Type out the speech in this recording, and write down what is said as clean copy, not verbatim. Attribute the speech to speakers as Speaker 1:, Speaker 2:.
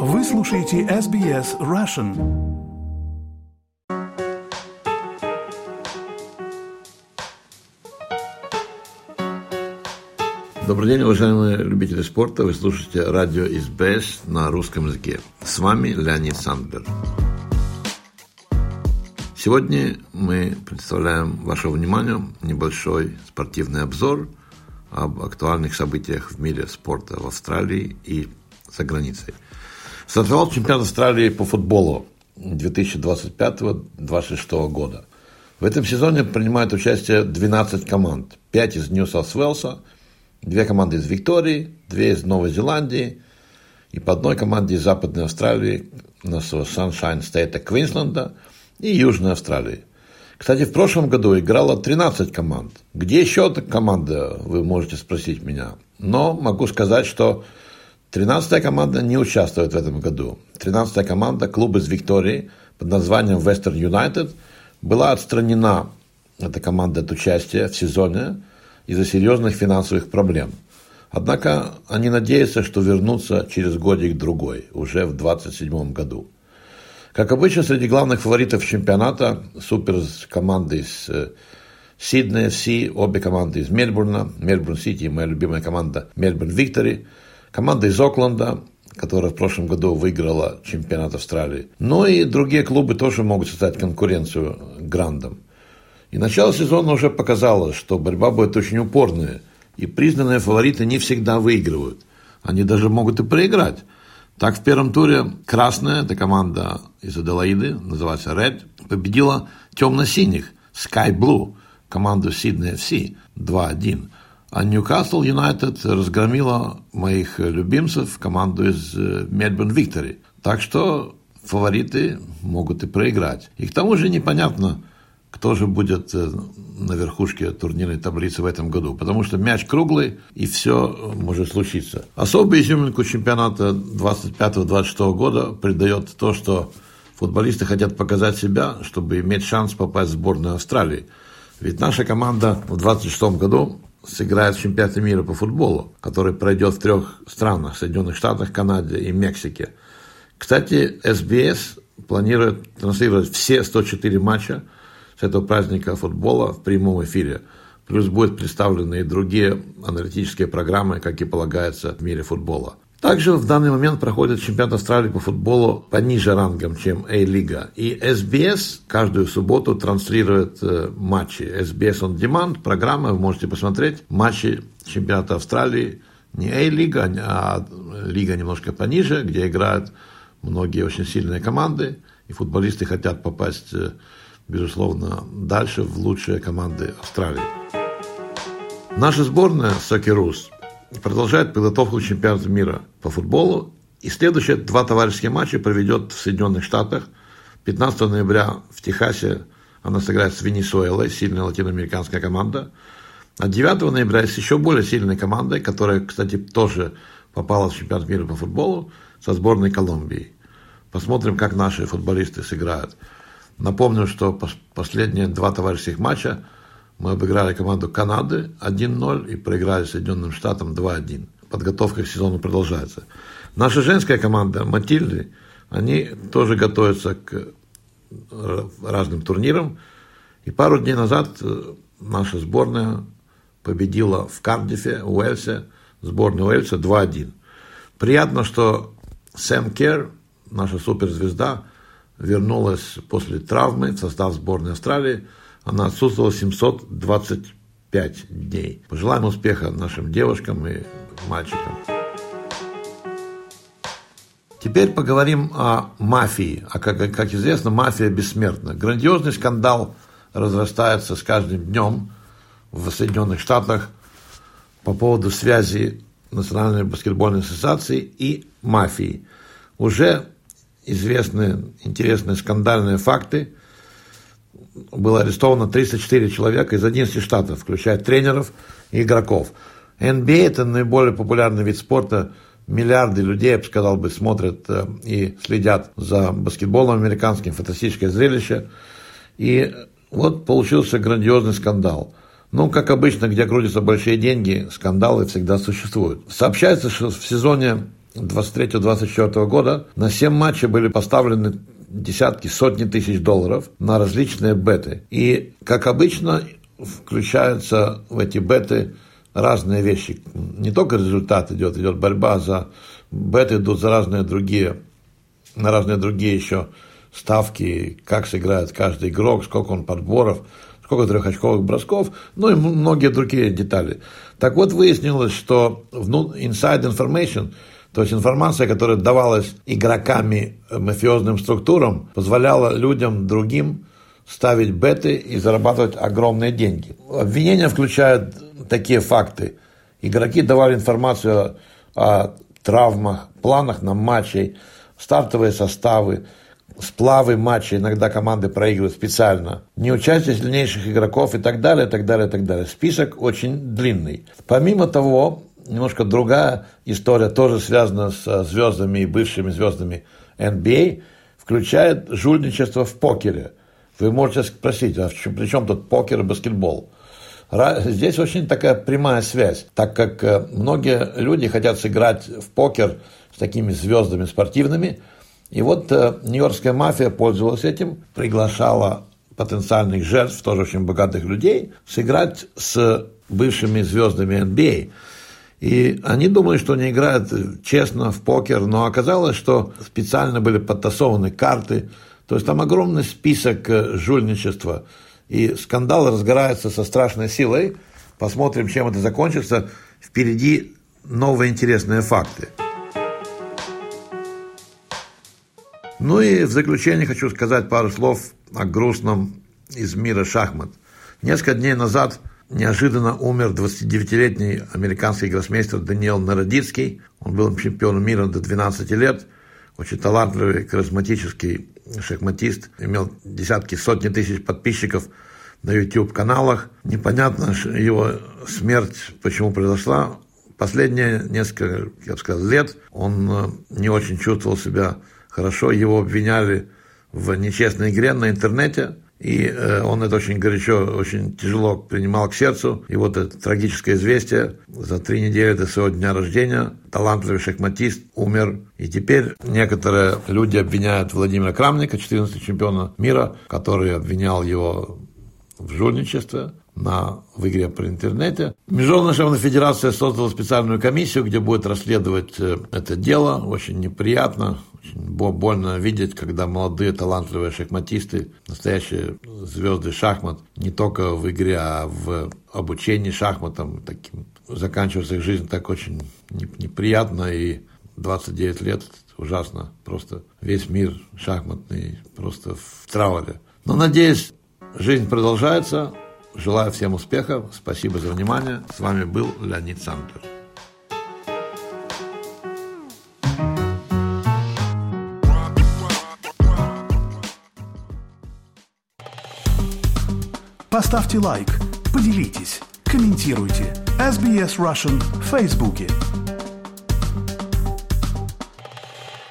Speaker 1: Вы слушаете SBS Russian.
Speaker 2: Добрый день, уважаемые любители спорта. Вы слушаете радио SBS на русском языке. С вами Леонид Сандберг. Сегодня мы представляем вашему вниманию небольшой спортивный обзор об актуальных событиях в мире спорта в Австралии и за границей. Стартовал чемпионат Австралии по футболу 2025-2026 года. В этом сезоне принимают участие 12 команд. 5 из Нью-Саус-Уэльса, 2 команды из Виктории, 2 из Новой Зеландии и по одной команде из Западной Австралии, нашего Sunshine State Квинсленда и Южной Австралии. Кстати, в прошлом году играло 13 команд. Где еще эта команда, вы можете спросить меня. Но могу сказать, что 13-я команда не участвует в этом году. 13-я команда, клуб из Виктории под названием Western United, была отстранена, эта команда, от участия в сезоне из-за серьезных финансовых проблем. Однако они надеются, что вернутся через годик-другой, уже в 2027 году. Как обычно, среди главных фаворитов чемпионата команды из Сиднея FC, обе команды из Мельбурна, Мельбурн Сити, моя любимая команда Мельбурн Виктори, команда из Окленда, которая в прошлом году выиграла чемпионат Австралии. Но и другие клубы тоже могут создать конкуренцию грандам. И начало сезона уже показало, что борьба будет очень упорная, и признанные фавориты не всегда выигрывают. Они даже могут и проиграть. Так, в первом туре красная, это команда из Аделаиды, называется Red, победила темно-синих, Sky Blue, команду Sydney FC 2-1. А Ньюкасл Юнайтед разгромила моих любимцев, команду из Мельбурн Виктори. Так что фавориты могут и проиграть. И к тому же непонятно, кто же будет на верхушке турнирной таблицы в этом году. Потому что мяч круглый, и все может случиться. Особую изюминку чемпионата 2025-2026 года придает то, что футболисты хотят показать себя, чтобы иметь шанс попасть в сборную Австралии. Ведь наша команда в 2026 году сыграет в чемпионате мира по футболу, который пройдет в 3 странах: Соединенных Штатах, Канаде и Мексике. Кстати, SBS планирует транслировать все 104 матча с этого праздника футбола в прямом эфире. Плюс будут представлены и другие аналитические программы, как и полагается в мире футбола. Также в данный момент проходит чемпионат Австралии по футболу пониже рангом, чем A-лига. И SBS каждую субботу транслирует матчи. SBS On Demand, программа, вы можете посмотреть матчи чемпионата Австралии. Не A-лига, а лига немножко пониже, где играют многие очень сильные команды. И футболисты хотят попасть, безусловно, дальше в лучшие команды Австралии. Наша сборная Socceroos продолжает подготовку к чемпионату мира по футболу. И следующие 2 товарищеские матча проведет в Соединенных Штатах. 15 ноября в Техасе она сыграет с Венесуэлой, сильная латиноамериканская команда. А 9 ноября с еще более сильной командой, которая, кстати, тоже попала в чемпионат мира по футболу, со сборной Колумбии. Посмотрим, как наши футболисты сыграют. Напомню, что последние 2 товарищеских матча мы обыграли команду Канады 1-0 и проиграли Соединенным Штатам 2-1. Подготовка к сезону продолжается. Наша женская команда Матильды, они тоже готовятся к разным турнирам. И пару дней назад наша сборная победила в Кардифе, Уэльсе, сборную Уэльса 2-1. Приятно, что Сэм Керр, наша суперзвезда, вернулась после травмы в состав сборной Австралии. Она отсутствовала 725 дней. Пожелаем успеха нашим девушкам и мальчикам. Теперь поговорим о мафии. А как известно, мафия бессмертна. Грандиозный скандал разрастается с каждым днем в Соединенных Штатах по поводу связи Национальной баскетбольной ассоциации и мафии. Уже известны интересные скандальные факты. Было арестовано 304 человека из 11 штатов, включая тренеров и игроков. NBA – это наиболее популярный вид спорта. Миллиарды людей, я бы сказал, смотрят и следят за баскетболом американским, фантастическое зрелище. И вот получился грандиозный скандал. Ну, как обычно, где крутятся большие деньги, скандалы всегда существуют. Сообщается, что в сезоне 23-24 года на 7 матчей были поставлены десятки, сотни тысяч долларов на различные беты. И, как обычно, включаются в эти беты разные вещи. Не только результат идет борьба за беты, идут за разные другие еще ставки, как сыграет каждый игрок, сколько он подборов, сколько трехочковых бросков, ну и многие другие детали. Так вот, выяснилось, что inside information, то есть информация, которая давалась игроками мафиозным структурам, позволяла людям другим ставить беты и зарабатывать огромные деньги. Обвинения включают такие факты. Игроки давали информацию о травмах, планах на матчи, стартовые составы, сплавы матчей, иногда команды проигрывают специально, неучастие сильнейших игроков и так далее, так далее, так далее. Список очень длинный. Помимо того, немножко другая история, тоже связана с звездами и бывшими звездами NBA, включает жульничество в покере. Вы можете спросить, а при чем тут покер и баскетбол? Здесь очень такая прямая связь, так как многие люди хотят сыграть в покер с такими звездами спортивными. И вот нью-йоркская мафия пользовалась этим, приглашала потенциальных жертв, тоже очень богатых людей, сыграть с бывшими звездами NBA. И они думали, что они играют честно в покер, но оказалось, что специально были подтасованы карты. То есть там огромный список жульничества. И скандал разгорается со страшной силой. Посмотрим, чем это закончится. Впереди новые интересные факты. Ну и в заключение хочу сказать пару слов о грустном из мира шахмат. Несколько дней назад неожиданно умер 29-летний американский гроссмейстер Даниэл Народицкий. Он был чемпионом мира до 12 лет. Очень талантливый, харизматический шахматист. Имел десятки, сотни тысяч подписчиков на YouTube-каналах. Непонятно его смерть, почему произошла. Последние несколько, я бы сказал, лет он не очень чувствовал себя хорошо. Его обвиняли в нечестной игре на интернете. И он это очень горячо, очень тяжело принимал к сердцу. И вот это трагическое известие. За 3 недели до своего дня рождения талантливый шахматист умер. И теперь некоторые люди обвиняют Владимира Крамника, 14-й чемпиона мира, который обвинял его в жульничестве в игре по интернете. Международная шахматная федерация создала специальную комиссию, где будет расследовать это дело. Очень неприятно, очень больно видеть, когда молодые талантливые шахматисты, настоящие звезды шахмат, не только в игре, а в обучении шахматам, таким, заканчивается их жизнь так очень неприятно. И 29 лет ужасно. Просто весь мир шахматный просто в трауре. Но, надеюсь, жизнь продолжается. Желаю всем успехов. Спасибо за внимание. С вами был Леонид Сандлер.
Speaker 1: Поставьте лайк, поделитесь, комментируйте. SBS Russian в Фейсбуке.